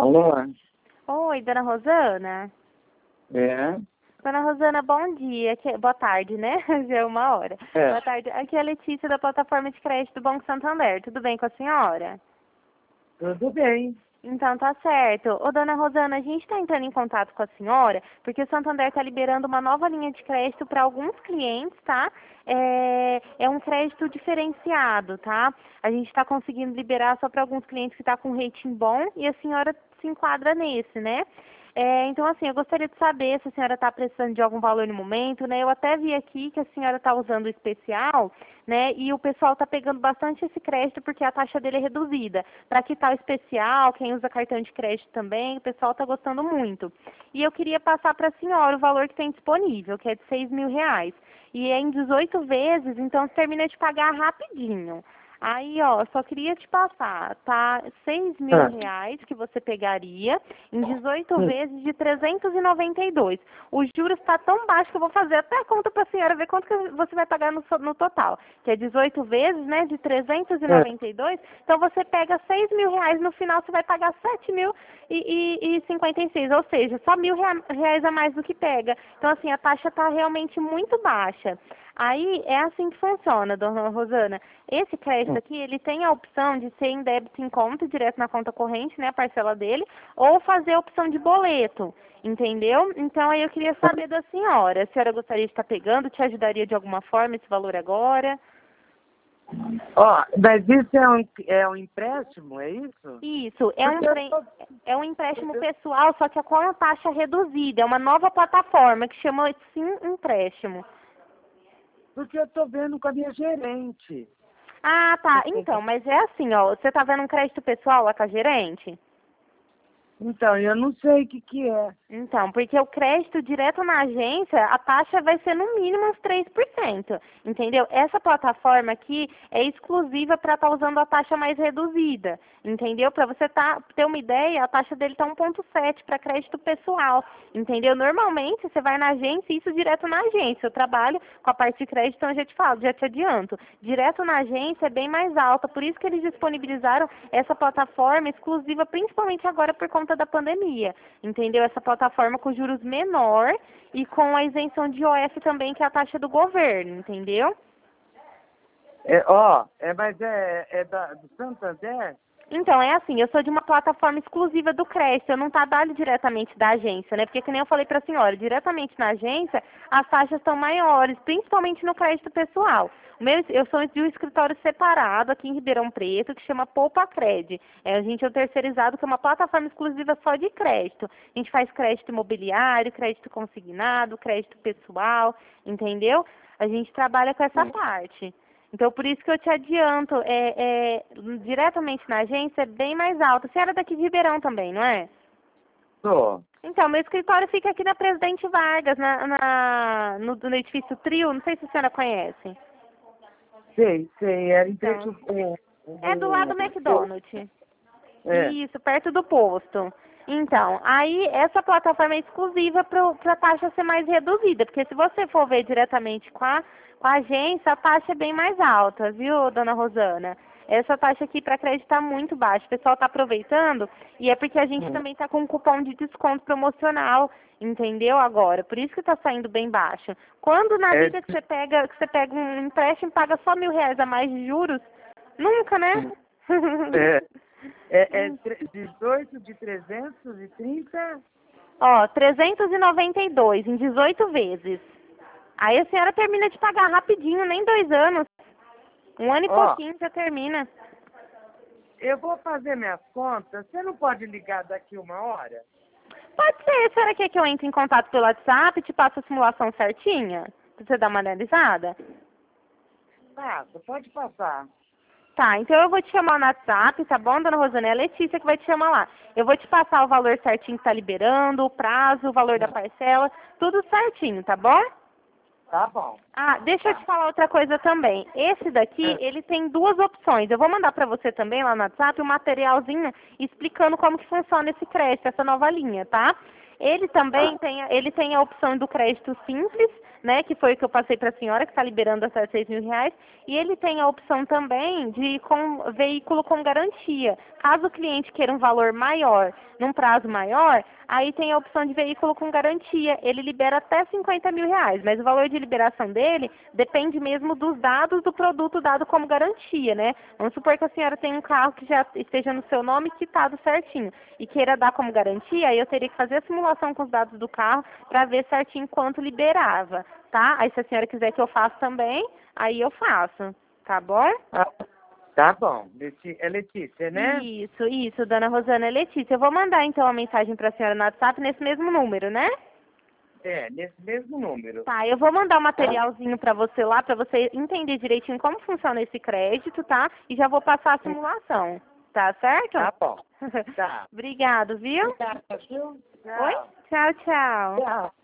Alô? Oi, dona Rosana. É? Dona Rosana, bom dia. Boa tarde, né? Já é 1 hora. É. Boa tarde. Aqui é a Letícia da plataforma de crédito do Banco Santander. Tudo bem com a senhora? Tudo bem. Então tá certo. Ô, dona Rosana, a gente está entrando em contato com a senhora porque o Santander está liberando uma nova linha de crédito para alguns clientes, tá? É um crédito diferenciado, tá? A gente está conseguindo liberar só para alguns clientes que estão com rating bom e a senhora se enquadra nesse, né? Então, assim, eu gostaria de saber se a senhora está precisando de algum valor no momento, né? Eu até vi aqui que a senhora está usando o especial, né? E o pessoal está pegando bastante esse crédito porque a taxa dele é reduzida. Para quitar o especial, quem usa cartão de crédito também, o pessoal está gostando muito. E eu queria passar para a senhora o valor que tem disponível, que é de R$ 6.000. E é em 18 vezes, então você termina de pagar rapidinho. Aí, ó, só queria te passar, tá? R$ 6.000 que você pegaria em 18 vezes de 392. Os juros está tão baixo que eu vou fazer até a conta para a senhora ver quanto que você vai pagar no total. Que é 18 vezes, né, de 392. Então, você pega R$ 6.000, no final você vai pagar 7.056. Ou seja, só R$ 1.000 a mais do que pega. Então, assim, a taxa está realmente muito baixa. Aí é assim que funciona, dona Rosana. Esse crédito aqui, ele tem a opção de ser em débito em conta, direto na conta corrente, né, a parcela dele, ou fazer a opção de boleto, entendeu? Então aí eu queria saber da senhora. A senhora gostaria de estar pegando, te ajudaria de alguma forma esse valor agora? Ó, mas isso é um empréstimo, é isso? Isso, é um empréstimo pessoal, só que é com a taxa reduzida. É uma nova plataforma que chama Sim Empréstimo. Porque eu tô vendo com a minha gerente. Ah, tá. Então, mas é assim, ó. Você tá vendo um crédito pessoal lá com a gerente? Então, eu não sei o que é. Então, porque o crédito direto na agência, a taxa vai ser no mínimo uns 3%, entendeu? Essa plataforma aqui é exclusiva para estar usando a taxa mais reduzida, entendeu? Para você ter uma ideia, a taxa dele tá 1,7 para crédito pessoal, entendeu? Normalmente, você vai na agência, isso direto na agência. Eu trabalho com a parte de crédito, então eu já te falo, já te adianto. Direto na agência é bem mais alta, por isso que eles disponibilizaram essa plataforma exclusiva, principalmente agora por conta da pandemia, entendeu? Essa plataforma com juros menor e com a isenção de IOF também, que é a taxa do governo, entendeu? Mas do Santander? Então, é assim, eu sou de uma plataforma exclusiva do crédito, eu não trabalho diretamente da agência, né? Porque, que nem eu falei para a senhora, diretamente na agência, as taxas são maiores, principalmente no crédito pessoal. Eu sou de um escritório separado aqui em Ribeirão Preto, que chama Poupa Cred. A gente é um terceirizado, que é uma plataforma exclusiva só de crédito. A gente faz crédito imobiliário, crédito consignado, crédito pessoal, entendeu? A gente trabalha com essa parte. Então, por isso que eu te adianto, diretamente na agência é bem mais alto. Você era daqui de Ribeirão também, não é? Tô. Então, meu escritório fica aqui na Presidente Vargas, no edifício Trio, não sei se a senhora conhece. Sei. Era em Então, frente é do lado do McDonald's. É. Isso, perto do posto. Então, aí essa plataforma é exclusiva para a taxa ser mais reduzida, porque se você for ver diretamente com a agência, a taxa é bem mais alta, viu, dona Rosana? Essa taxa aqui para crédito está muito baixa. O pessoal está aproveitando e é porque a gente também está com um cupom de desconto promocional, entendeu? Agora, por isso que está saindo bem baixo. Quando na vida que você pega um empréstimo e paga só R$ 1.000 a mais de juros, nunca, né? 18 de 330? Ó, 392 em 18 vezes. Aí a senhora termina de pagar rapidinho, nem 2 anos. 1 ano e pouquinho já termina. Eu vou fazer minhas contas. Você não pode ligar daqui 1 hora? Pode ser. A senhora quer que eu entre em contato pelo WhatsApp e te passe a simulação certinha? Pra você dar uma analisada? Passa, pode passar. Tá, então eu vou te chamar no WhatsApp, tá bom, dona Rosana? É a Letícia que vai te chamar lá. Eu vou te passar o valor certinho que tá liberando, o prazo, o valor da parcela, tudo certinho, tá bom? Tá bom. Ah, deixa eu te falar outra coisa também. Esse daqui, ele tem 2 opções. Eu vou mandar para você também lá no WhatsApp um materialzinho explicando como que funciona esse crédito, essa nova linha, tá? Ele também tem a opção do crédito simples, né, que foi o que eu passei para a senhora, que está liberando até R$ 6.000, e ele tem a opção também de veículo com garantia. Caso o cliente queira um valor maior num prazo maior, aí tem a opção de veículo com garantia. Ele libera até R$ 50.000, mas o valor de liberação dele depende mesmo dos dados do produto dado como garantia, né? Vamos supor que a senhora tem um carro que já esteja no seu nome quitado certinho e queira dar como garantia, aí eu teria que fazer a simulação com os dados do carro para ver certinho quanto liberava, tá? Aí se a senhora quiser que eu faça também, aí eu faço, tá bom? Tá bom. É Letícia, né? Isso, dona Rosana, é Letícia. Eu vou mandar então a mensagem para a senhora no WhatsApp nesse mesmo número, né? É, nesse mesmo número. Tá, eu vou mandar um materialzinho para você lá, para você entender direitinho como funciona esse crédito, tá? E já vou passar a simulação, tá certo? Tá bom. Tá. Obrigado, viu? Obrigada, viu? Oi? Tchau, tchau. Tchau.